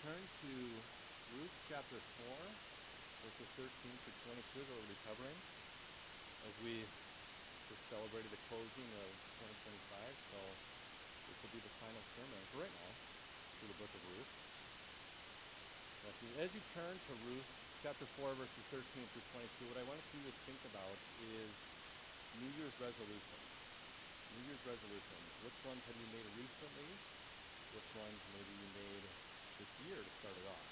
turn to Ruth chapter 4, verses 13 through 22 is what we'll be covering as we just celebrated the closing of 2025. So this will be the final sermon for right now through the book of Ruth. As you turn to Ruth chapter 4, verses 13 through 22, what I wanted you to think about is New Year's resolutions. New Year's resolutions. Which ones have you made recently? Which ones maybe you made this year to start it off?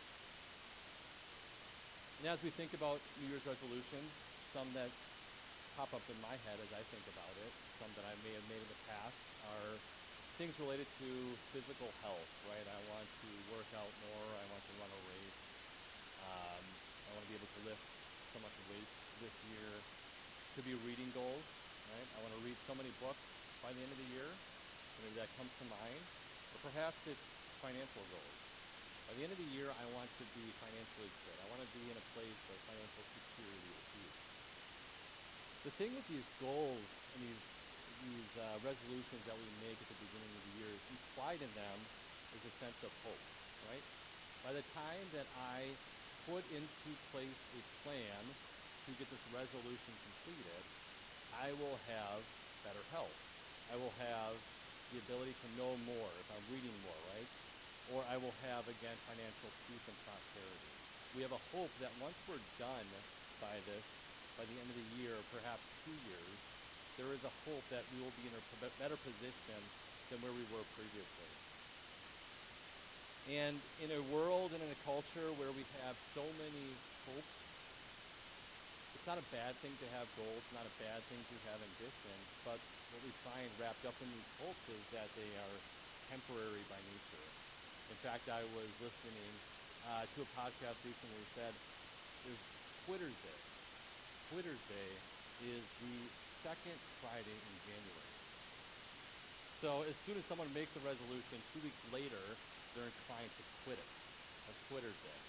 And as we think about New Year's resolutions, some that pop up in my head as I think about it, some that I may have made in the past, are things related to physical health, right? I want to work out more. I want to run a race. I want to be able to lift so much weight this year. Could be reading goals, right? I want to read so many books by the end of the year. So maybe that comes to mind. Or perhaps it's financial goals. By the end of the year, I want to be financially fit. I want to be in a place of financial security or peace. The thing with these goals and these resolutions that we make at the beginning of the year is implied in them is a sense of hope, right? By the time that I put into place a plan to get this resolution completed, I will have better health. I will have the ability to know more if I'm reading more, right? Or I will have, again, financial peace and prosperity. We have a hope that once we're done by this, by the end of the year, perhaps 2 years, there is a hope that we will be in a better position than where we were previously. And in a world and in a culture where we have so many hopes, it's not a bad thing to have goals, not a bad thing to have ambitions, but what we find wrapped up in these hopes is that they are temporary by nature. In fact, I was listening to a podcast recently that said there's Quitter's Day. Quitter's Day is the second Friday in January. So as soon as someone makes a resolution, 2 weeks later, they're inclined to quit it. That's Quitter's Day.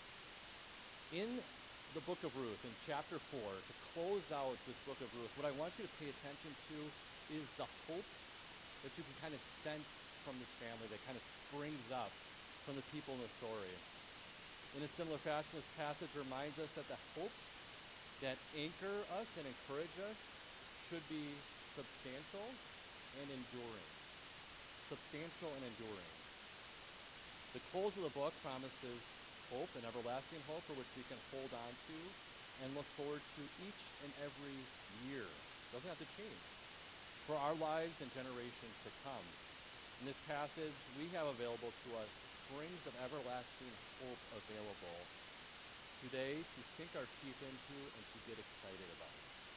In the book of Ruth, in chapter 4, to close out this book of Ruth, what I want you to pay attention to is the hope that you can kind of sense from this family that kind of springs up from the people in the story. In a similar fashion, this passage reminds us that the hopes that anchor us and encourage us should be substantial and enduring. Substantial and enduring. The close of the book promises hope, an everlasting hope for which we can hold on to and look forward to each and every year. It doesn't have to change for our lives and generations to come. In this passage, we have available to us springs of everlasting hope available today to sink our teeth into and to get excited about.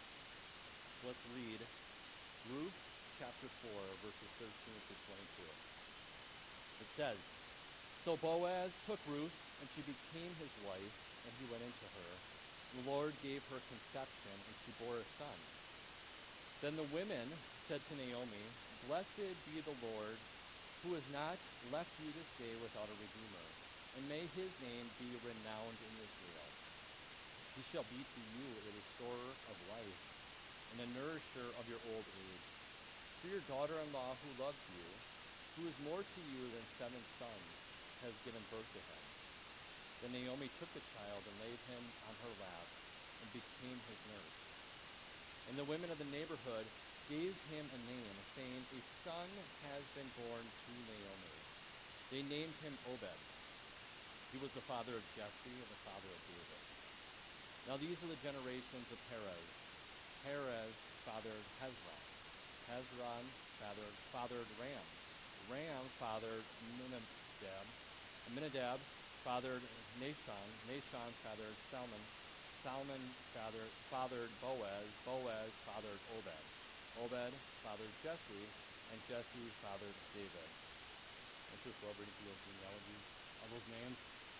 So let's read Ruth chapter 4, verses 13 through 22. It says, "So Boaz took Ruth, and she became his wife, and he went into her. The Lord gave her conception, and she bore a son. Then the women said to Naomi, 'Blessed be the Lord, who has not left you this day without a redeemer, and may his name be renowned in Israel. He shall be to you a restorer of life, and a nourisher of your old age. For your daughter-in-law who loves you, who is more to you than 7 sons, has given birth to him.' Then Naomi took the child and laid him on her lap and became his nurse. And the women of the neighborhood gave him a name, saying, 'A son has been born to Naomi.' They named him Obed. He was the father of Jesse and the father of David. Now these are the generations of Perez. Perez fathered Hezron. Hezron fathered Ram. Ram fathered Amminadab. Amminadab fathered Nahshon. Nahshon fathered Salmon. Salmon fathered Boaz. Boaz fathered Obed. Obed fathered Jesse, and Jesse fathered David." I just love reading through those genealogies, all those names.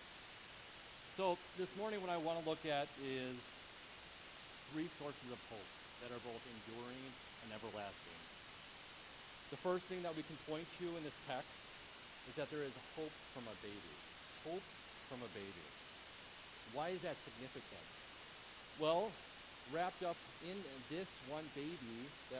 So this morning what I want to look at is 3 sources of hope that are both enduring and everlasting. The first thing that we can point to in this text is that there is hope from a baby. Hope from a baby. Why is that significant? Well, wrapped up in this one baby that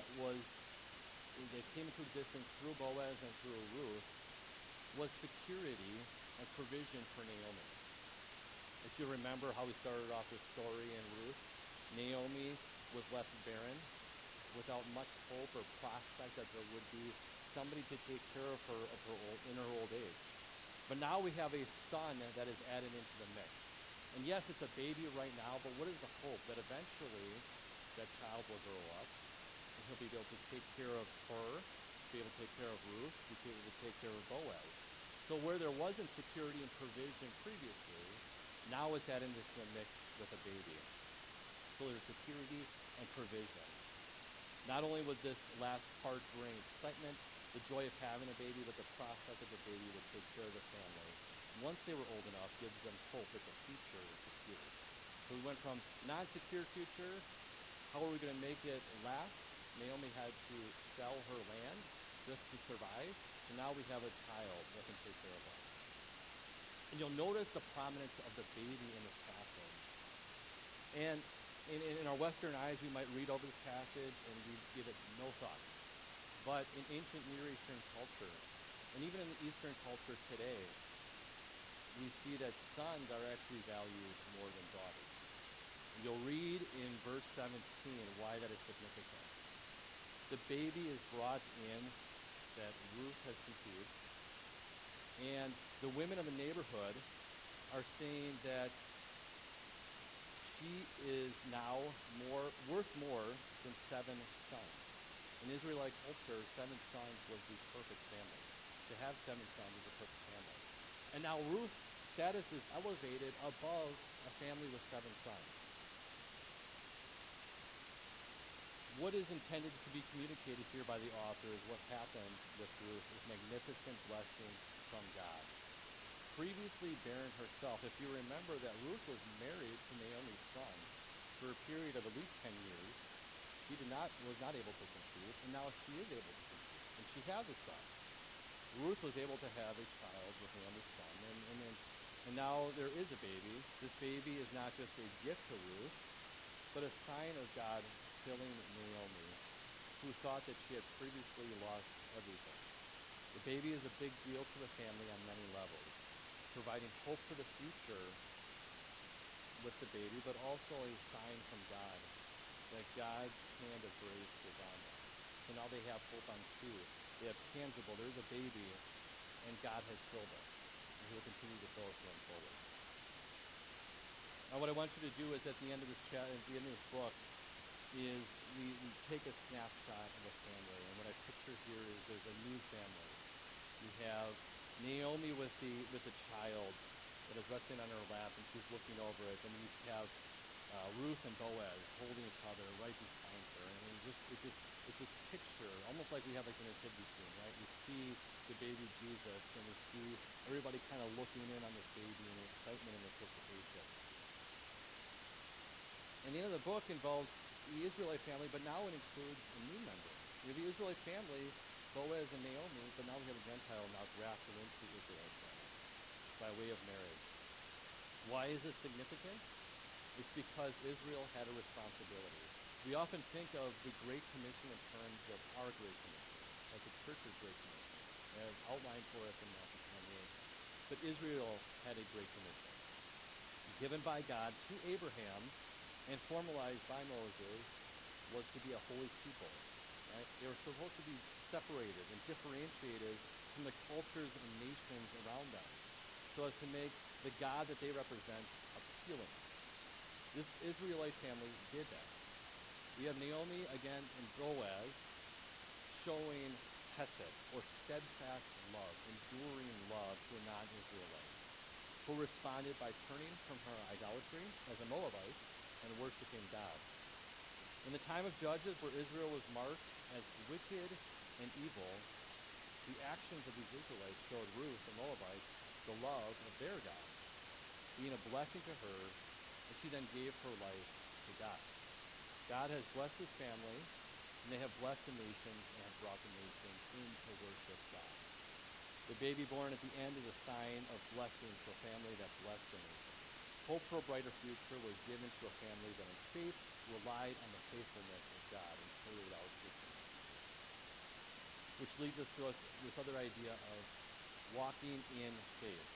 came into existence through Boaz and through Ruth was security and provision for Naomi. If you remember how we started off this story in Ruth, Naomi was left barren without much hope or prospect that there would be somebody to take care of her in her old age. But now we have a son that is added into the mix. And yes, it's a baby right now, but what is the hope? That eventually that child will grow up and he'll be able to take care of her, be able to take care of Ruth, be able to take care of Boaz. So where there wasn't security and provision previously, now it's added into the mix with a baby. So there's security and provision. Not only would this last part bring excitement, the joy of having a baby, but the prospect of the baby would take care of the family. Once they were old enough, gives them hope that the future is secure. So we went from non-secure future, how are we going to make it last? Naomi had to sell her land just to survive. So now we have a child that can take care of us. And you'll notice the prominence of the baby in this passage. And in our Western eyes, we might read over this passage and we give it no thought. But in ancient Near Eastern culture, and even in the Eastern culture today, we see that sons are actually valued more than daughters. And you'll read in verse 17 why that is significant. The baby is brought in that Ruth has conceived, and the women of the neighborhood are saying that she is now worth more than 7 sons. In Israelite culture, 7 sons was the perfect family. To have 7 sons is a perfect family. And now Ruth's status is elevated above a family with 7 sons. What is intended to be communicated here by the author is what happened with Ruth is magnificent blessing from God. Previously barren herself, if you remember that Ruth was married to Naomi's son for a period of at least 10 years, she was not able to conceive, and now she is able to conceive, and she has a son. Ruth was able to have a child with Naomi's son, and now there is a baby. This baby is not just a gift to Ruth, but a sign of God filling Naomi, who thought that she had previously lost everything. The baby is a big deal to the family on many levels, providing hope for the future with the baby, but also a sign from God that God's hand of grace was on them. So now they have hope on 2. They have tangible, there's a baby, and God has filled us, and he will continue to fill us going forward. Now what I want you to do is at the end of this book, is we take a snapshot of a family. And what I picture here is there's a new family. You have Naomi with the child that is resting on her lap, and she's looking over it. And you have Ruth and Boaz holding each other right behind her. And it's this picture, almost like we have like the nativity scene, right? We see the baby Jesus, and we see everybody kind of looking in on this baby in excitement and anticipation. And the end of the book involves the Israelite family, but now it includes a new member. We have the Israelite family, Boaz and Naomi, but now we have a Gentile now grafted into the Israelite family by way of marriage. Why is this significant? It's because Israel had a responsibility. We often think of the Great Commission in terms of our Great Commission, like the church's Great Commission, as outlined for us in Matthew 28. But Israel had a Great Commission, given by God to Abraham and formalized by Moses, was to be a holy people. Right? They were supposed to be separated and differentiated from the cultures and nations around them, so as to make the God that they represent appealing. This Israelite family did that. We have Naomi again and Boaz showing hesed, or steadfast love, enduring love to a non-Israelite, who responded by turning from her idolatry as a Moabite and worshiping God. In the time of Judges, where Israel was marked as wicked and evil, the actions of these Israelites showed Ruth, the Moabite, the love of their God, being a blessing to her, and she then gave her life to God. God has blessed this family, and they have blessed the nations and have brought the nations in to worship God. The baby born at the end is a sign of blessing to a family that blessed the nations. Hope for a brighter future was given to a family that in faith relied on the faithfulness of God and carried out his commands. Which leads us to this other idea of walking in faith.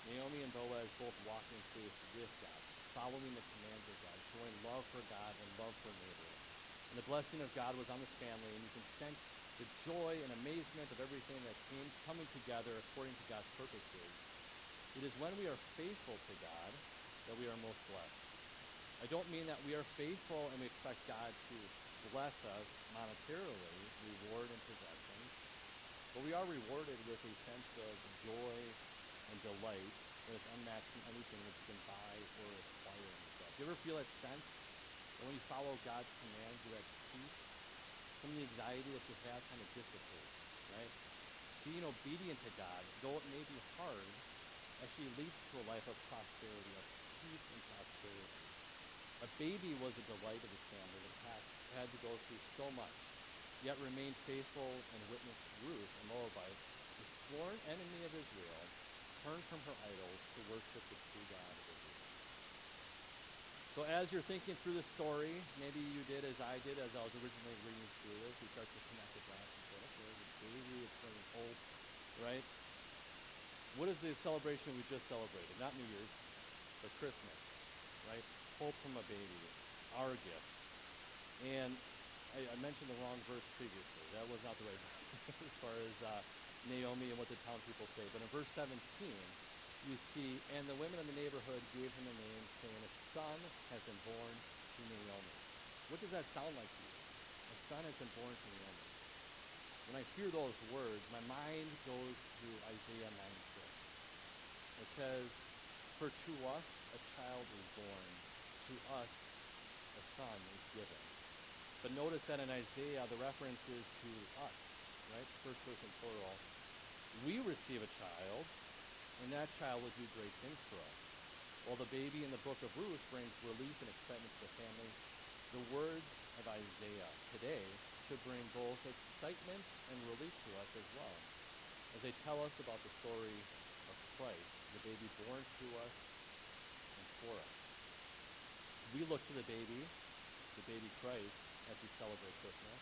Naomi and Boaz both walk in faith with God, following the commands of God, showing love for God and love for neighbor. And the blessing of God was on this family, and you can sense the joy and amazement of everything that coming together according to God's purposes. It is when we are faithful to God that we are most blessed. I don't mean that we are faithful and we expect God to bless us monetarily, reward and possessions, but we are rewarded with a sense of joy and delight that is unmatched in anything that you can buy or acquire in yourself. Do you ever feel that sense that when you follow God's commands, you're at peace? Some of the anxiety that you have kind of dissipates, right? Being obedient to God, though it may be hard, actually leads to a life of prosperity, of peace and prosperity. A baby was a delight of his family that had to go through so much, yet remained faithful and witnessed Ruth, a Moabite, a sworn enemy of Israel, turned from her idols to worship the true God of Israel. So as you're thinking through the story, maybe you did as I did as I was originally reading through this, you start to connect the dots and say, okay, the baby is bringing hope, right? What is the celebration we just celebrated? Not New Year's, but Christmas, right? Hope from a baby, our gift. And I mentioned the wrong verse previously. That was not the right verse as far as Naomi and what the town people say. But in verse 17, you see, and the women in the neighborhood gave him a name, saying, a son has been born to Naomi. What does that sound like to you? A son has been born to Naomi. When I hear those words, my mind goes to Isaiah 9:6. It says, for to us a child is born, to us a son is given. But notice that in Isaiah, the reference is to us, right? First person plural. We receive a child, and that child will do great things for us. While the baby in the book of Ruth brings relief and excitement to the family, the words of Isaiah today should bring both excitement and relief to us as well, as they tell us about the story of Christ, the baby born to us and for us. We look to the baby Christ, as we celebrate Christmas,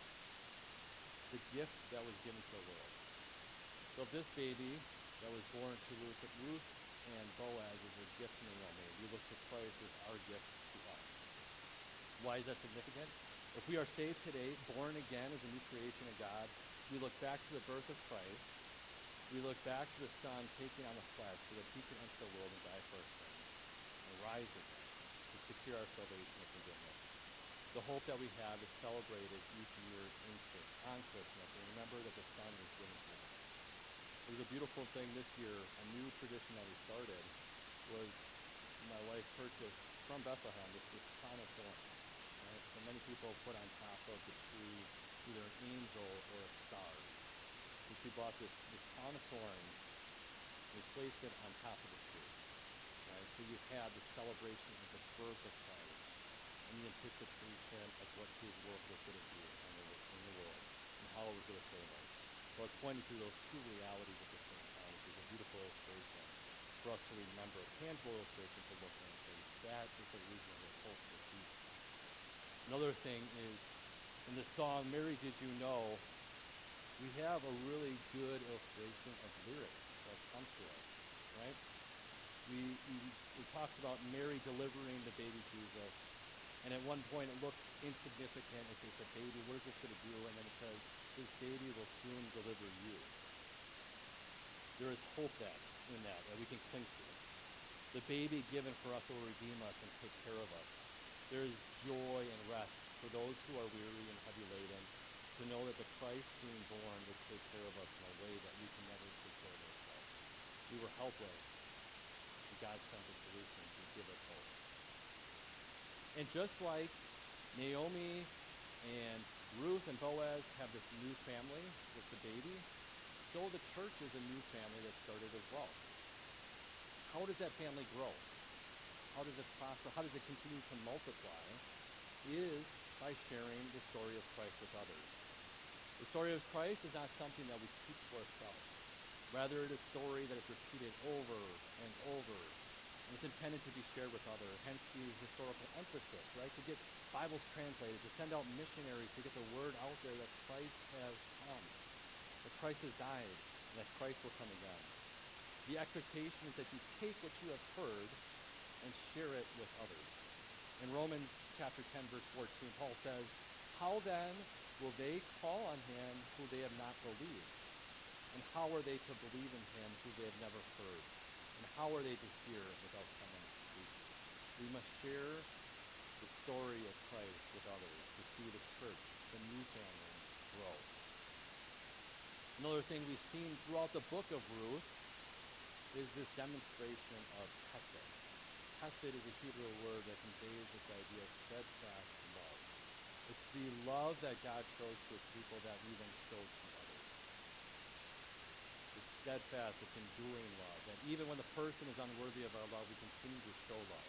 the gift that was given to the world. So if this baby that was born to Ruth and Boaz is a gift to Naomi, we look to Christ as our gift to us. Why is that significant? If we are saved today, born again as a new creation of God, we look back to the birth of Christ. We look back to the Son taking on the flesh so that he could enter the world and die for our sins and rise again to secure our salvation and forgiveness. The hope that we have is celebrated each year on Christmas, and remember that the Son was given to us. There's a beautiful thing this year, a new tradition that we started was my wife purchased from Bethlehem this crown of thorns. Right? So many people put on top of the tree either an angel or a star. So she bought this crown of thorns and we placed it on top of the tree. Right? So you have the celebration of the birth of Christ and the anticipation of what his work was going to do in the world and how it was going to save us. So it's pointing to those two realities at the same time, which is a beautiful illustration for us to remember, a tangible illustration to look at and say, that is the reason that we're hope for Jesus. Another thing is, in the song, Mary, Did You Know, we have a really good illustration of lyrics that come to us, right? It talks about Mary delivering the baby Jesus, and at one point it looks insignificant. It's a baby. What is this going to do? And then it says, this baby will soon deliver you. There is hope in that we can cling to. The baby given for us will redeem us and take care of us. There is joy and rest for those who are weary and heavy laden to know that the Christ being born would take care of us in a way that we can never take care of ourselves. We were helpless, and God sent a solution to give us hope. And just like Naomi and Ruth and Boaz have this new family with the baby, so the church is a new family that started as well. How does that family grow? How does it prosper? How does it continue to multiply? Is by sharing the story of Christ with others. The story of Christ is not something that we keep to ourselves. Rather, it is a story that is repeated over and over. And it's intended to be shared with others, hence the historical emphasis, right? To get Bibles translated, to send out missionaries, to get the word out there that Christ has come, that Christ has died, and that Christ will come again. The expectation is that you take what you have heard and share it with others. In Romans chapter 10, verse 14, Paul says, "How then will they call on him who they have not believed? And how are they to believe in him who they have never heard? And how are they to hear without someone preaching?" We must share the story of Christ with others to see the church, the new family, grow. Another thing we've seen throughout the book of Ruth is this demonstration of hesed. Hesed is a Hebrew word that conveys this idea of steadfast love. It's the love that God shows to his people that we then show to others. It's steadfast, it's enduring love. That even when the person is unworthy of our love, we continue to show love.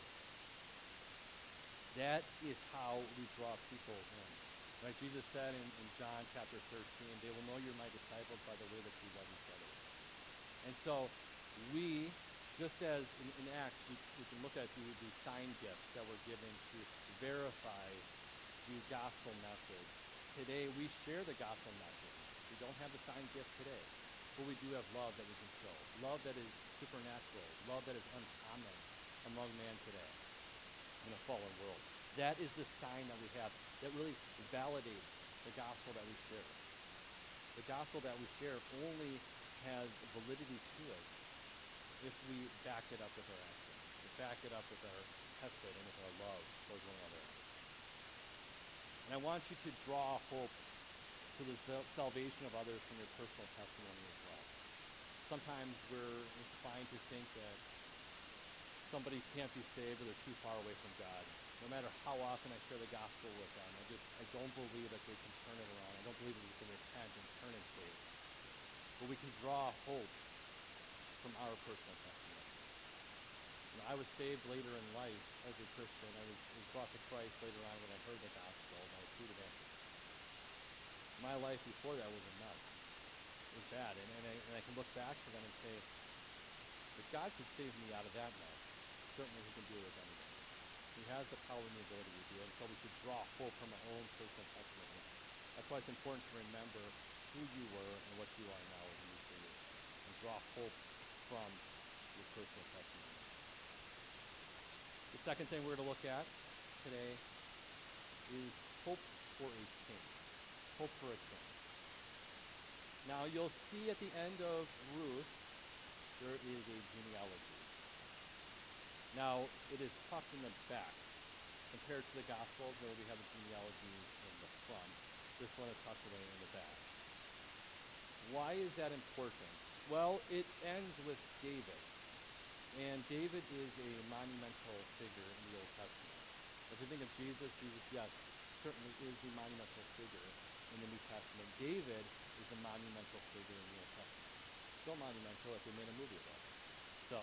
That is how we draw people in. Right? Jesus said in John chapter 13, "They will know you're my disciples by the way that you love each other." And so we, just as in Acts, we can look at the sign gifts that were given to verify the gospel message. Today, we share the gospel message. We don't have the sign gifts today, but we do have love that we can show. Love that is supernatural. Love that is uncommon among man today in a fallen world. That is the sign that we have that really validates the gospel that we share. The gospel that we share only has validity to it if we back it up with our actions, to back it up with our hesed and with our love towards one another. And I want you to draw hope to the salvation of others from your personal testimony as well. Sometimes we're inclined to think that somebody can't be saved or they're too far away from God. No matter how often I share the gospel with them, I don't believe that they can turn it around. I don't believe that they can repent and turn in faith. But we can draw hope from our personal testimony. You know, I was saved later in life as a Christian. I was brought to Christ later on when I heard the gospel, and I was fruit evangelist. My life before that was a mess. It was bad. And I can look back to then and say, if God could save me out of that mess, certainly he can do it with anybody. He has the power and the ability to do it, and so we should draw hope from our own personal testimony. That's why it's important to remember who you were and what you are now as a new creation, and draw hope from your personal testimony. The second thing we're going to look at today is hope for a king. Hope for a king. Now, you'll see at the end of Ruth, there is a genealogy. Now, it is tucked in the back. Compared to the Gospels, where we have the genealogies in the front, this one is tucked away in the back. Why is that important? Well, it ends with David. And David is a monumental figure in the Old Testament. As we think of Jesus, yes, certainly is the monumental figure in the New Testament. David is the monumental figure in the Old Testament. So monumental that they made a movie about him. So,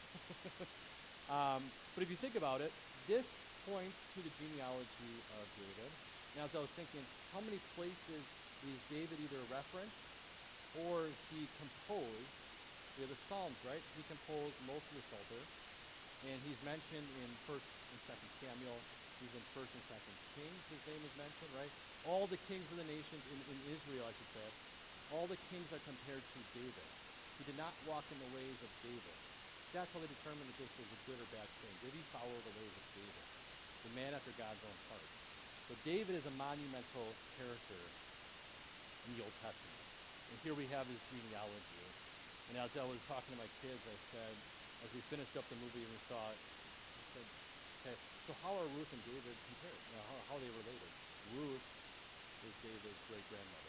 but if you think about it, this points to the genealogy of David. And as I was thinking, how many places is David either referenced or he composed? We have the Psalms, right? He composed most of the Psalter. And he's mentioned in 1st and 2nd Samuel. He's in 1st and 2nd Kings. His name is mentioned, right? All the kings of the nations in Israel, I should say, all the kings are compared to David. He did not walk in the ways of David. That's how they determined if this was a good or bad king. Did he follow the ways of David, the man after God's own heart? So David is a monumental character in the Old Testament. And here we have his genealogy. And as I was talking to my kids, I said, as we finished up the movie and we saw it, I said, okay, so how are Ruth and David compared? You know, how are they related? Ruth is David's great-grandmother.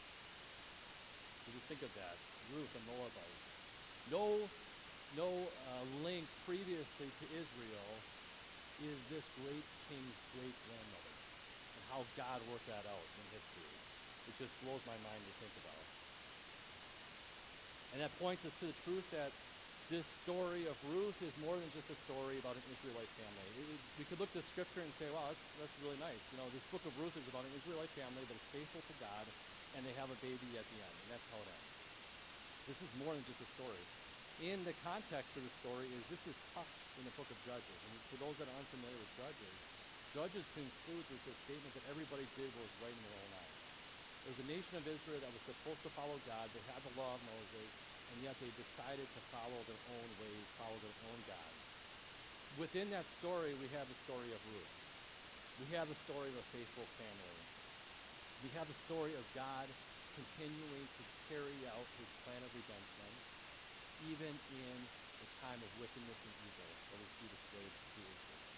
So just think of that. Ruth, a Moabite. No link previously to Israel is this great king's great-grandmother, and how God worked that out in history. It just blows my mind to think about. And that points us to the truth that this story of Ruth is more than just a story about an Israelite family. We could look to Scripture and say, wow, that's really nice. You know, this book of Ruth is about an Israelite family that is faithful to God, and they have a baby at the end, and that's how it ends. This is more than just a story. In the context of the story this is tucked in the book of Judges. And for those that are unfamiliar with Judges concludes with this statement that everybody did what was right in their own eyes. It was a nation of Israel that was supposed to follow God. They had the law of Moses. and yet they decided to follow their own ways, follow their own gods. Within that story, we have the story of Ruth. We have the story of a faithful family. We have the story of God continuing to carry out his plan of redemption, even in a time of wickedness and evil that we see displayed through Israel.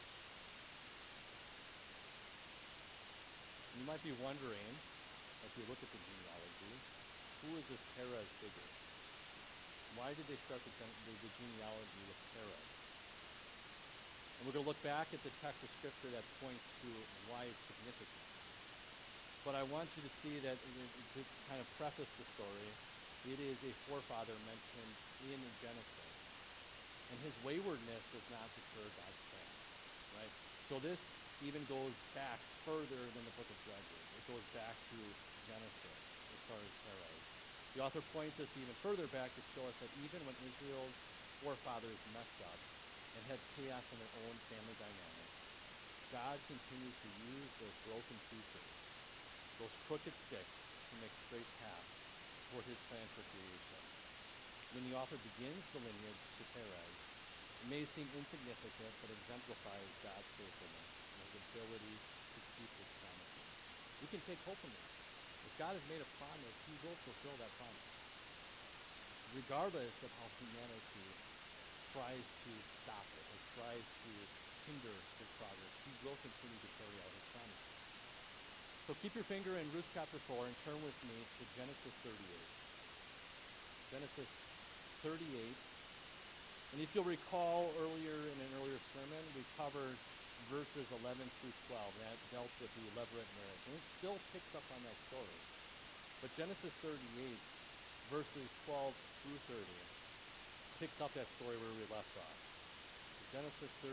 You might be wondering, as we look at the genealogy, who is this Perez figure? Why did they start the genealogy with Perez? And we're going to look back at the text of Scripture that points to why it's significant. But I want you to see that, to kind of preface the story, it is a forefather mentioned in Genesis. And his waywardness does not deter God's plan, right? So this even goes back further than the book of Judges. It goes back to Genesis as far as Perez. The author points us even further back to show us that even when Israel's forefathers messed up and had chaos in their own family dynamics, God continued to use those broken pieces, those crooked sticks, to make straight paths toward his plan for creation. When the author begins the lineage to Perez, it may seem insignificant, but exemplifies God's faithfulness and his ability to keep his promises. We can take hope in that. If God has made a promise, he will fulfill that promise. Regardless of how humanity tries to stop it or tries to hinder his progress, he will continue to carry out his promises. So keep your finger in Ruth chapter 4 and turn with me to Genesis 38. Genesis 38. And if you'll recall earlier in an earlier sermon, we covered verses 11 through 12. That dealt with the levirate marriage. And it still picks up on that story. But Genesis 38, verses 12 through 30, picks up that story where we left off. So Genesis 38,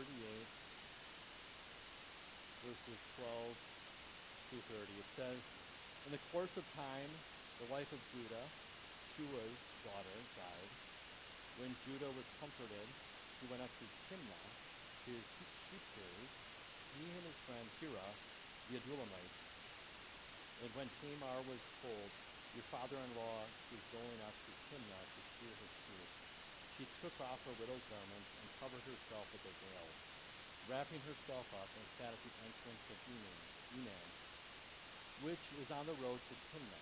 verses 12 through 30. It says, "In the course of time, the wife of Judah, Shua's daughter, died. When Judah was comforted, he went up to Timnah, his sheep shearers, he and his friend Hira, the Adullamite. And when Tamar was told, 'Your father-in-law is going up to Timnah to shear his sheep,' she took off her widow's garments and covered herself with a veil, wrapping herself up, and sat at the entrance of Enan, which is on the road to Timnah.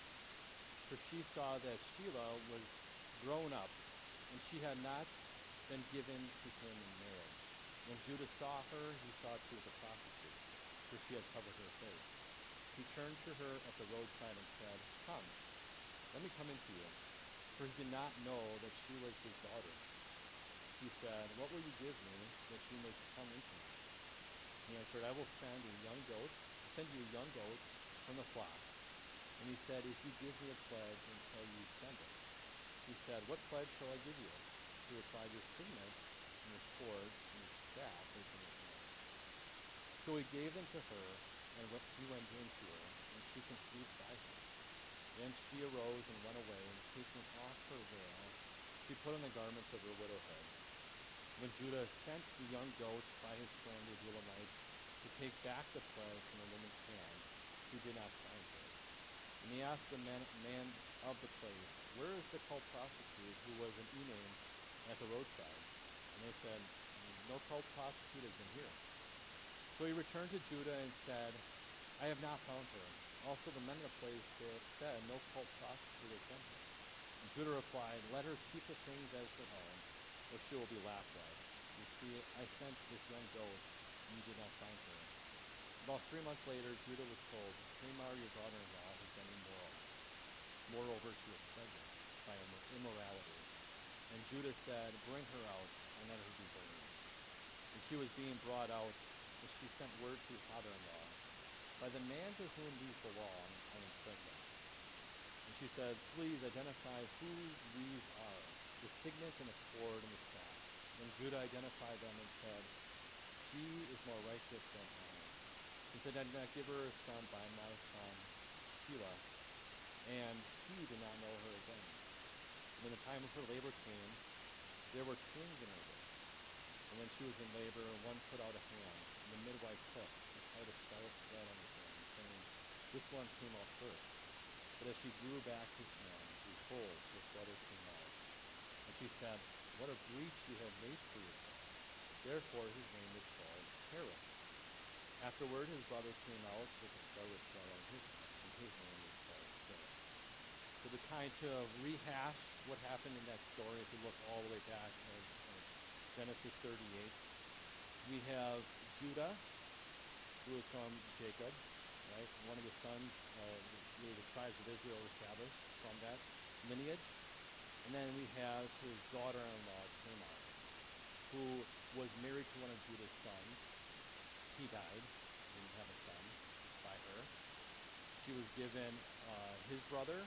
For she saw that Shelah was grown up, and she had not been given to him in marriage. When Judah saw her, he thought she was a prostitute, for she had covered her face. He turned to her at the roadside and said, 'Come, let me come into you,' for he did not know that she was his daughter. He said, 'What will you give me that you may come into me?' He answered, 'I will send you a young goat from the flock.' And he said, 'If you give me a pledge until you send it.' He said, 'What pledge shall I give you?' She replied, 'Your signet and your cord and your staff is in your hand.' So he gave them to her, and he went in to her, and she conceived by him. Then she arose and went away, and taking off her veil, she put on the garments of her widowhood. When Judah sent the young goat by his friend the Adullamite to take back the pledge from the woman's hand, he did not find her. And he asked the man of the place, 'Where is the cult prostitute who was an Enan at the roadside?' And they said, 'No cult prostitute has been here.' So he returned to Judah and said, 'I have not found her.' Also the men of the place said, 'No cult prostitute has been here.' And Judah replied, 'Let her keep the things as her own, or she will be laughed at. You see, I sent this young goat, and you did not find her.' About 3 months later, Judah was told, 'Tamar, your daughter-in-law, has been immoral. Moreover, she is pregnant by immorality.' And Judah said, 'Bring her out, and let her be burned.' And she was being brought out, and she sent word to her father-in-law, 'By the man to whom these belong, I am pregnant.' And she said, 'Please identify whose these are, the signet and the cord and the staff.' Then Judah identified them and said, 'She is more righteous than I, since I did not give her a son by my son Shelah, and he did not know her again. When the time of her labor came, there were twins in her womb. And when she was in labor, one put out a hand, and the midwife took and tied a scarlet thread on his hand, saying, 'This one came out first.' But as she drew back his hand, behold, his brother came out. she said, "What a breach you have made for yourself." Therefore his name was called Perez. Afterward his brother came out with a scarlet thread on his head, and his name was called Zerah. So to kind of rehash what happened in that story, if we look all the way back at Genesis 38, we have Judah, who is from Jacob, right? One of the sons, really the tribes of Israel were established from that lineage. And then we have his daughter-in-law, Tamar, who was married to one of Judah's sons. He died, didn't have a son by her. She was given his brother.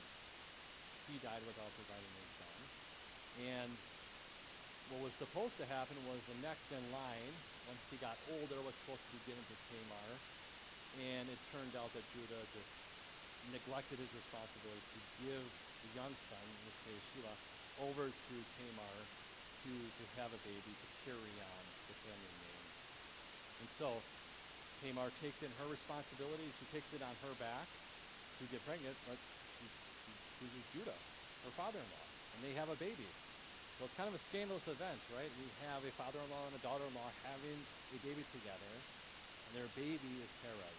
He died without providing a son. And what was supposed to happen was the next in line, once he got older, was supposed to be given to Tamar. And it turned out that Judah just neglected his responsibility to give the young son, in this case Shelah, over to Tamar to have a baby, to carry on the family name. And so Tamar takes in her responsibility. She takes it on her back to get pregnant, but she chooses Judah, her father-in-law, and they have a baby. So it's kind of a scandalous event, right? We have a father-in-law and a daughter-in-law having a baby together, and their baby is Perez.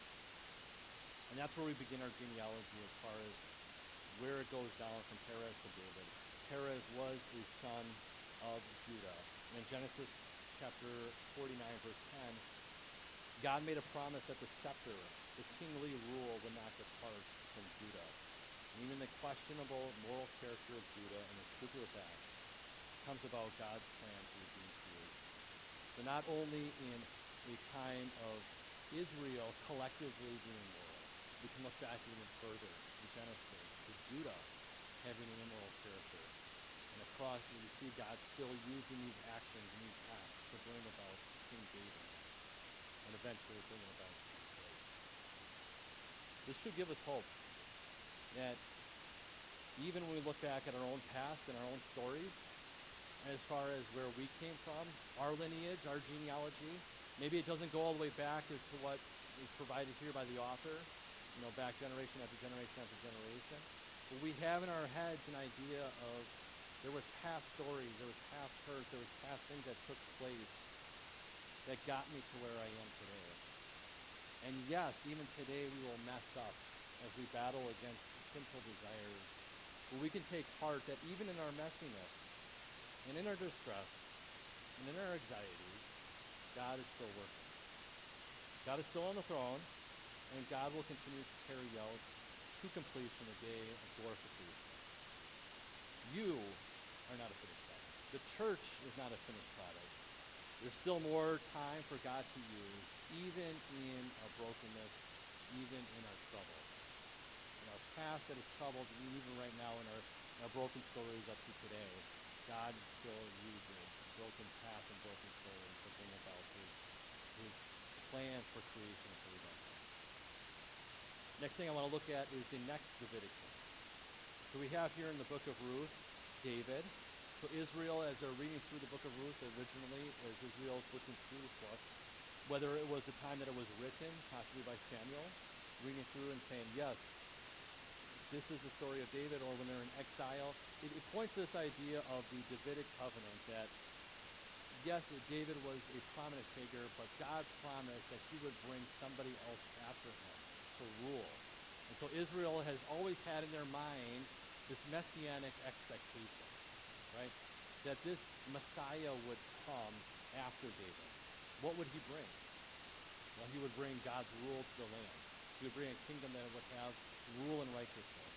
And that's where we begin our genealogy as far as where it goes down from Perez to David. Perez was a son of Judah. And in Genesis chapter 49, verse 10, God made a promise that the scepter, the kingly rule, would not depart from Judah. And even the questionable moral character of Judah and his scrupulous acts comes about God's plan to redeem creation. So not only in a time of Israel collectively being immoral, we can look back even further in Genesis to Judah having an immoral character. And across, we see God still using these actions and these acts to bring about King David and eventually bringing about King Christ. This should give us hope that even when we look back at our own past and our own stories, as far as where we came from, our lineage, our genealogy, maybe it doesn't go all the way back as to what is provided here by the author, back generation after generation after generation. But we have in our heads an idea of there was past stories, there was past hurt, there was past things that took place that got me to where I am today. And yes, even today we will mess up as we battle against sinful desires. But we can take heart that even in our messiness, and in our distress, and in our anxieties, God is still working. God is still on the throne, and God will continue to carry out to completion a day of glorification. You are not a finished product. The church is not a finished product. There's still more time for God to use, even in our brokenness, even in our trouble. In our past that is troubled, and even right now in our broken stories up to today, God still uses broken past and broken stories to bring about his plans for creation and for redemption. Next thing I want to look at is the next Davidic king. So we have here in the book of Ruth, David. So Israel, as they're reading through the book of Ruth originally, as Israel's looking through this book, whether it was the time that it was written, possibly by Samuel, reading through and saying, yes, this is the story of David, or when they're in exile, it points to this idea of the Davidic covenant that, yes, David was a prominent figure, but God promised that he would bring somebody else after him to rule. And so Israel has always had in their mind this messianic expectation, right? That this Messiah would come after David. What would he bring? Well, he would bring God's rule to the land. He would bring a kingdom that would have rule and righteousness.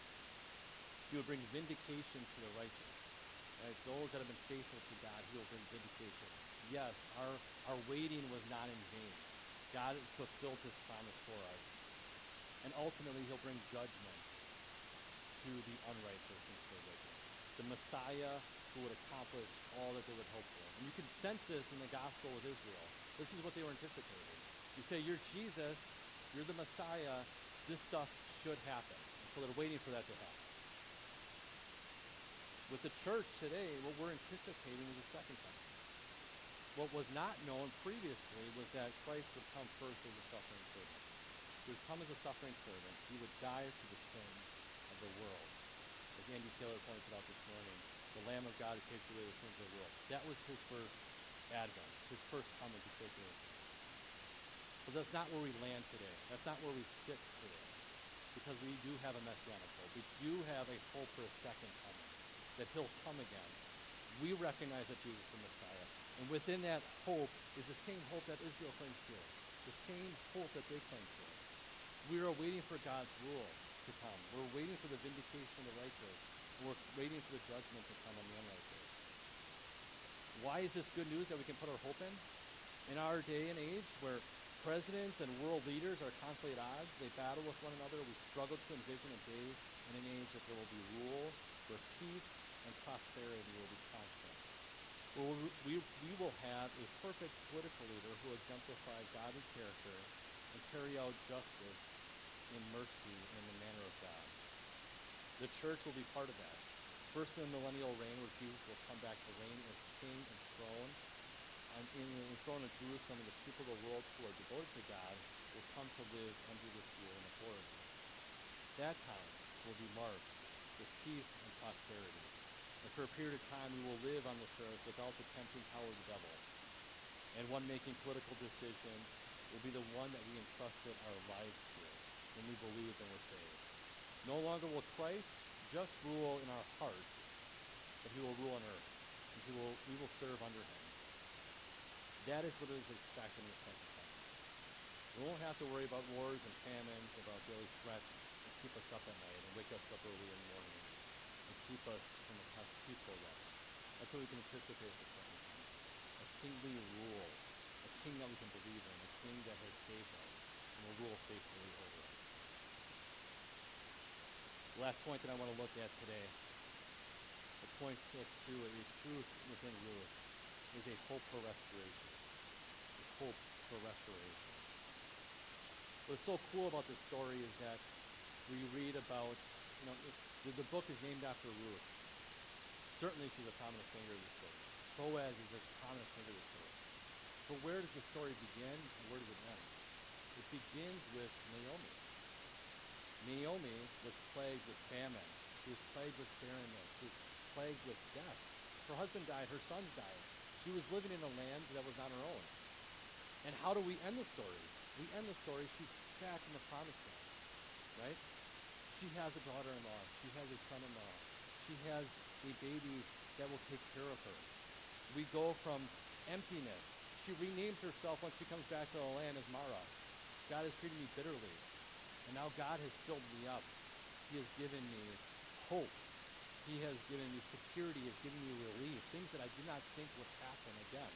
He would bring vindication to the righteous. Right? Those that have been faithful to God, he will bring vindication. Yes, our waiting was not in vain. God fulfilled his promise for us. And ultimately, he'll bring judgment to the unrighteous and to the wicked. The Messiah who would accomplish all that they would hope for. And you can sense this in the gospel with Israel. This is what they were anticipating. You say, you're Jesus, you're the Messiah, this stuff should happen. And so they're waiting for that to happen. With the church today, what we're anticipating is the second coming. What was not known previously was that Christ would come first as a suffering servant. He would come as a suffering servant. He would die for the sins of the world. As Andy Taylor pointed out this morning, the Lamb of God who takes away the sins of the world. That was his first advent, his first coming to take away sin. But that's not where we land today. That's not where we sit today. Because we do have a messianic hope. We do have a hope for a second coming, that he'll come again. We recognize that Jesus is the Messiah. And within that hope is the same hope that Israel clings to, the same hope that they cling to. We are waiting for God's rule to come. We're waiting for the vindication of the righteous. And we're waiting for the judgment to come on the unrighteous. Why is this good news that we can put our hope in? In our day and age where presidents and world leaders are constantly at odds, they battle with one another, we struggle to envision a day and an age that there will be rule, where peace and prosperity will be constant. Where we will have a perfect political leader who exemplify godly character and carry out justice in mercy and in the manner of God. The church will be part of that. First in the millennial reign, where Jesus will come back to reign as king and throne, enthroned in Jerusalem, and the people of the world who are devoted to God will come to live under this rule and authority. That time will be marked with peace and prosperity. And for a period of time, we will live on this earth without the tempting power of the devil. And one making political decisions will be the one that we entrusted our lives to when we believe and were saved. No longer will Christ just rule in our hearts, but he will rule on earth, and we will serve under him. That is what is expected in the second coming. We won't have to worry about wars and famines, about daily threats that keep us up at night and wake us up early in the morning and keep us from a peaceful rest. That's what we can anticipate at the second coming. A kingly rule, a king that we can believe in, a king that has saved us and will rule faithfully over us. The last point that I want to look at today, that points us to a truth within Ruth, is a hope for restoration. A hope for restoration. What's so cool about this story is that we read about, the book is named after Ruth. Certainly she's a prominent figure of the story. Boaz is a prominent figure of the story. But where does the story begin and where does it end? It begins with Naomi. Naomi was plagued with famine. She was plagued with barrenness. She was plagued with death. Her husband died. Her sons died. She was living in a land that was not her own. And how do we end the story? We end the story, she's back in the promised land, right? She has a daughter-in-law. She has a son-in-law. She has a baby that will take care of her. We go from emptiness. She renames herself when she comes back to the land as Mara. God has treated me bitterly. And now God has filled me up. He has given me hope. He has given me security. He has given me relief. Things that I did not think would happen again.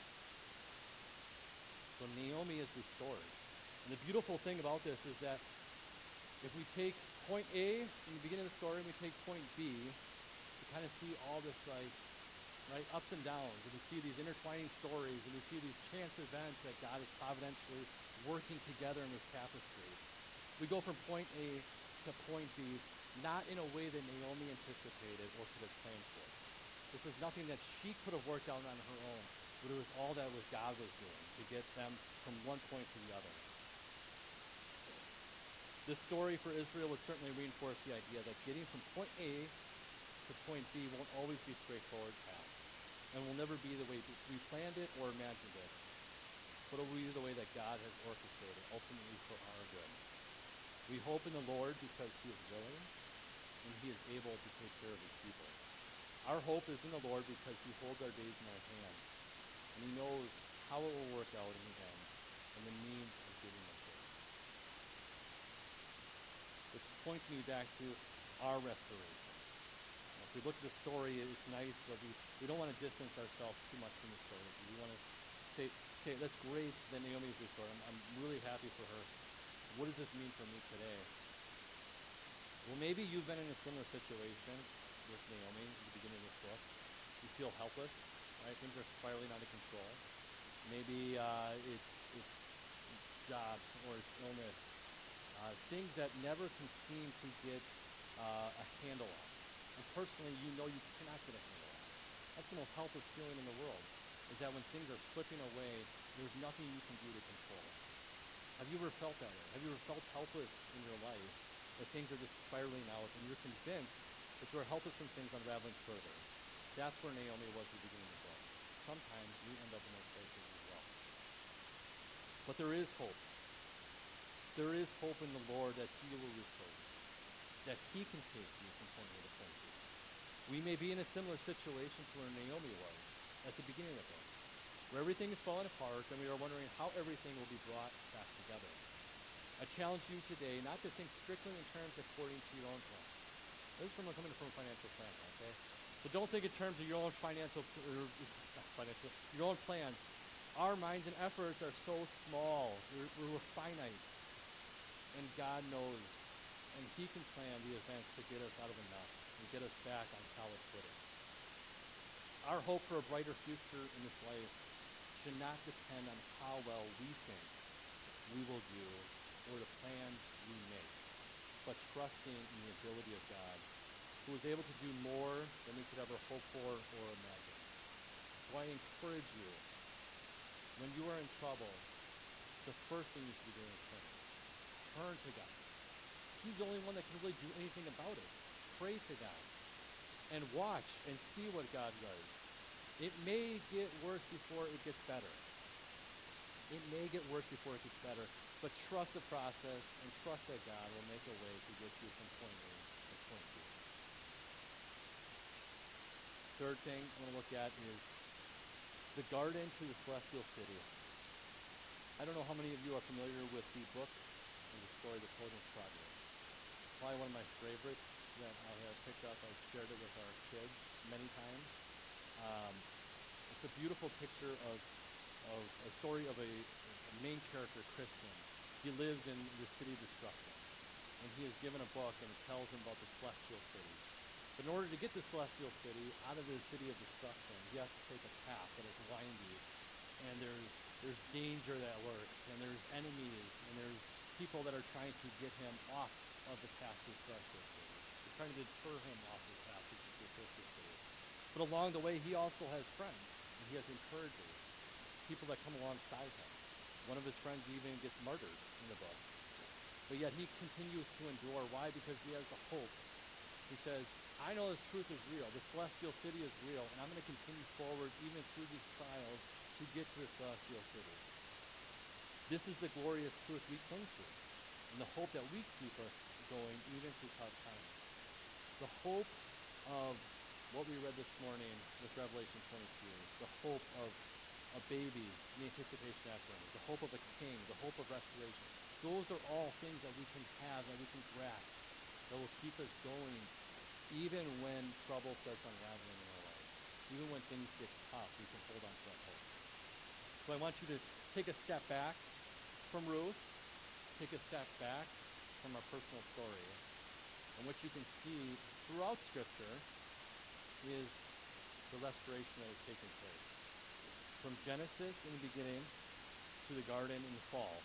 So Naomi is restored. And the beautiful thing about this is that if we take point A in the beginning of the story and we take point B, we kind of see all this ups and downs. And we see these intertwining stories and we see these chance events that God is providentially working together in this tapestry. We go from point A to point B, not in a way that Naomi anticipated or could have planned for. This is nothing that she could have worked out on her own, but it was all that God was doing to get them from one point to the other. This story for Israel would certainly reinforce the idea that getting from point A to point B won't always be a straightforward path, and will never be the way we planned it or imagined it, but it will be the way that God has orchestrated, ultimately for our good. We hope in the Lord because he is willing and he is able to take care of his people. Our hope is in the Lord because he holds our days in our hands and he knows how it will work out in the end and the means of getting us there. Which points me back to our restoration. If we look at the story, it's nice, but we don't want to distance ourselves too much from the story. We want to say, okay, that's great that Naomi is restored. I'm really happy for her. What does this mean for me today? Well, maybe you've been in a similar situation with Naomi at the beginning of this book. You feel helpless, right? Things are spiraling out of control. Maybe it's jobs or it's illness. Things that never can seem to get a handle on. And personally, you know you cannot get a handle on. That's the most helpless feeling in the world, is that when things are slipping away, there's nothing you can do to control. Have you ever felt that way? Have you ever felt helpless in your life, that things are just spiraling out and you're convinced that you are helpless from things unraveling further? That's where Naomi was at the beginning of the book. Sometimes we end up in those places as well. But there is hope. There is hope in the Lord that he will restore you, that he can take you from point A to point B. We may be in a similar situation to where Naomi was at the beginning of the book, where everything is falling apart and we are wondering how everything will be brought back together. I challenge you today not to think strictly in terms according to your own plans. This is coming from a financial planner, okay? So don't think in terms of your own your own plans. Our minds and efforts are so small. We're finite. And God knows, and he can plan the events to get us out of the mess and get us back on solid footing. Our hope for a brighter future in this life should not depend on how well we think we will do or the plans we make, but trusting in the ability of God, who is able to do more than we could ever hope for or imagine. So I encourage you, when you are in trouble, the first thing you should be doing is praying. Turn to God. He's the only one that can really do anything about it. Pray to God and watch and see what God does. It may get worse before it gets better. It may get worse before it gets better, but trust the process and trust that God will make a way to get you from point A to point B. Third thing I want to look at is the garden to the celestial city. I don't know how many of you are familiar with the book and the story, The Pilgrim's Progress. Probably one of my favorites that I have picked up. I've shared it with our kids many times. It's a beautiful picture of a story of a main character, Christian. He lives in the city of destruction, and he is given a book, and it tells him about the celestial city. But in order to get to the celestial city, out of the city of destruction, he has to take a path that is windy, and there's danger that lurks, and there's enemies, and there's people that are trying to get him off of the path to the celestial city. They're trying to deter him off the path to the celestial city. But along the way, he also has friends, and he has encouragers, people that come alongside him. One of his friends even gets murdered in the book. But yet he continues to endure. Why? Because he has the hope. He says, I know this truth is real. The celestial city is real, and I'm going to continue forward even through these trials to get to the celestial city. This is the glorious truth we cling to, and the hope that we keep us going even through tough times. The hope of what we read this morning with Revelation 22, the hope of a baby in anticipation after him, the hope of a king, the hope of restoration. Those are all things that we can have, that we can grasp, that will keep us going even when trouble starts unraveling in our life. Even when things get tough, we can hold on to that hope. So I want you to take a step back from Ruth, take a step back from our personal story, and what you can see throughout Scripture is the restoration that is taking place. From Genesis in the beginning to the garden in the fall,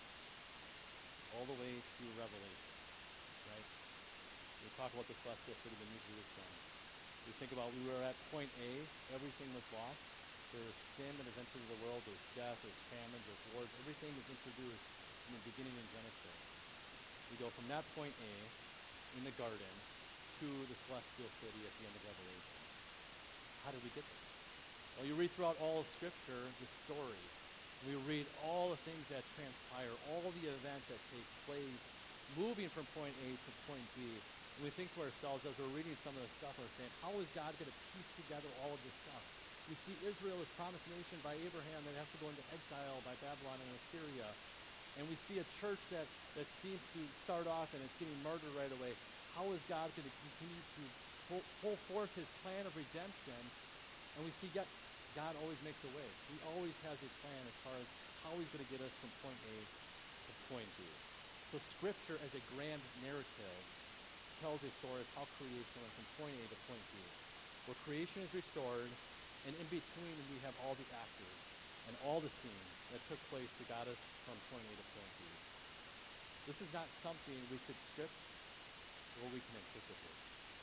all the way to Revelation, right? We talk about the celestial city, the New Jerusalem. We think about we were at point A, everything was lost. There is sin that has entered the world, there's death, there's famine, there's wars. Everything is introduced in the beginning in Genesis. We go from that point A in the garden to the celestial city at the end of Revelation. How did we get there? Well, you read throughout all of Scripture the story. We read all the things that transpire, all the events that take place, moving from point A to point B. And we think to ourselves as we're reading some of this stuff, we're saying, how is God going to piece together all of this stuff? We see Israel as promised nation by Abraham that has to go into exile by Babylon and Assyria. And we see a church that seems to start off and it's getting murdered right away. How is God going to continue to pull forth his plan of redemption? And we see yet God always makes a way. He always has a plan as far as how he's going to get us from point A to point B. So Scripture as a grand narrative tells a story of how creation went from point A to point B, where creation is restored, and in between we have all the actors and all the scenes that took place that got us from point A to point B. This is not something we could script or we can anticipate,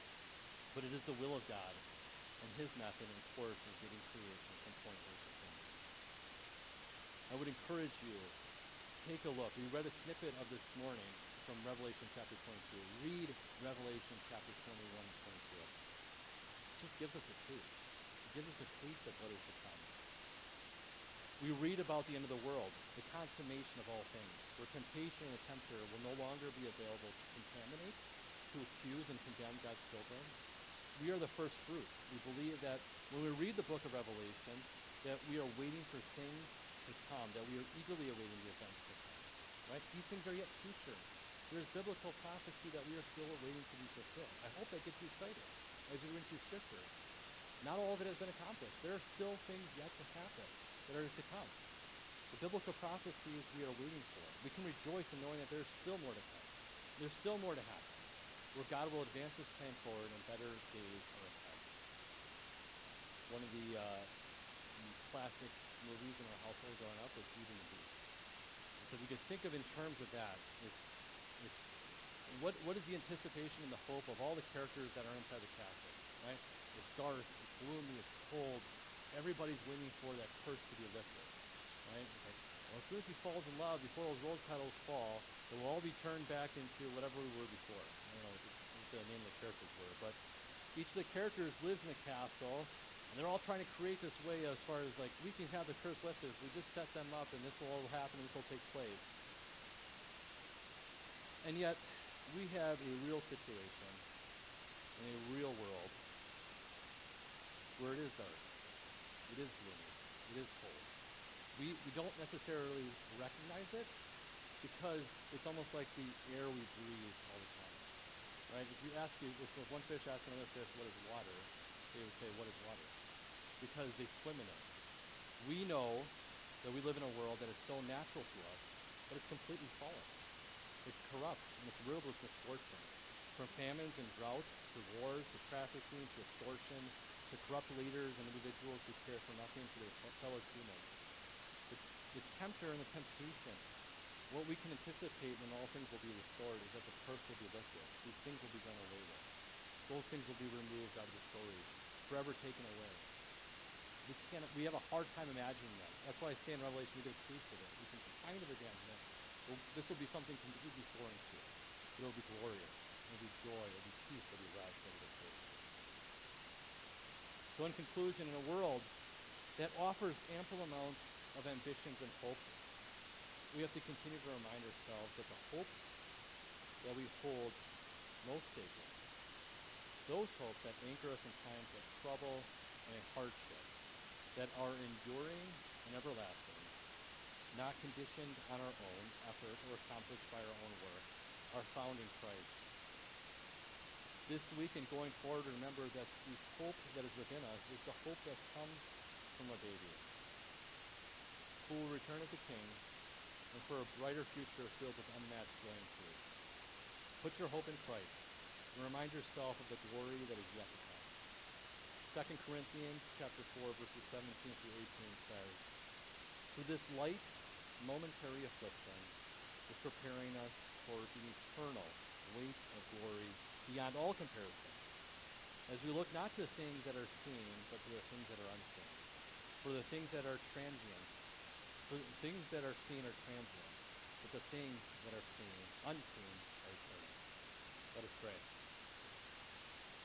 but it is the will of God and his method and course of getting creation from point A to point B. I would encourage you, take a look. We read a snippet of this morning from Revelation chapter 22. Read Revelation chapter 21 and 22. It just gives us a taste. It gives us a taste of what is to come. We read about the end of the world, the consummation of all things, where temptation and the tempter will no longer be available to contaminate, to accuse and condemn God's children. We are the first fruits. We believe that when we read the book of Revelation, that we are waiting for things to come, that we are eagerly awaiting the events to come. Right? These things are yet future. There's biblical prophecy that we are still waiting to be fulfilled. I hope that gets you excited as you read through Scripture. Not all of it has been accomplished. There are still things yet to happen that are to come. The biblical prophecies we are waiting for. We can rejoice in knowing that there's still more to come. There's still more to happen, where God will advance his plan forward and better days are ahead. One of the classic movies in our household growing up was Beauty and the Beast. And so if you could think of in terms of that, it's what is the anticipation and the hope of all the characters that are inside the castle, right? It's dark, it's gloomy, it's cold. Everybody's waiting for that curse to be lifted, right? It's like, well, as soon as he falls in love, before those rose petals fall, it will all be turned back into whatever we were before. I don't know what the name of the characters were, but each of the characters lives in a castle, and they're all trying to create this way as far as like, we can have the curse lifted if we just set them up, and this will all happen, and this will take place. And yet, we have a real situation in a real world where it is dark, it is gloomy, it is cold. We don't necessarily recognize it because it's almost like the air we breathe all the time, right? If you ask, if one fish asks another fish, what is water? They would say, what is water? Because they swim in it. We know that we live in a world that is so natural to us, but it's completely fallen. It's corrupt, and it's riddled with misfortune. From famines and droughts, to wars, to trafficking, to extortion, to corrupt leaders and individuals who care for nothing for their fellow humans. The tempter and the temptation, what we can anticipate when all things will be restored is that the curse will be lifted. These things will be done away with. Those things will be removed out of the story, forever taken away. We have a hard time imagining them. That's why I say in Revelation we get a taste of it. We can kind of imagine it. Well, this will be something completely foreign to us. But it will be glorious. It will be joy. It will be peace. It will be rest that we look forward to. So in conclusion, in a world that offers ample amounts of ambitions and hopes, we have to continue to remind ourselves that the hopes that we hold most sacred, those hopes that anchor us in times of trouble and in hardship, that are enduring and everlasting, not conditioned on our own effort or accomplished by our own work, are found in Christ. This week and going forward, remember that the hope that is within us is the hope that comes from a baby who will return as a king and for a brighter future filled with unmatched joy and peace. Put your hope in Christ and remind yourself of the glory that is yet to come. 2 Corinthians chapter 4, verses 17 through 18 says, "For this light, momentary affliction is preparing us for the eternal weight of glory beyond all comparison, as we look not to things that are seen, but to the things that are unseen. For the things that are transient, for the things that are seen are transient, but the things that are unseen, are eternal." Let us pray.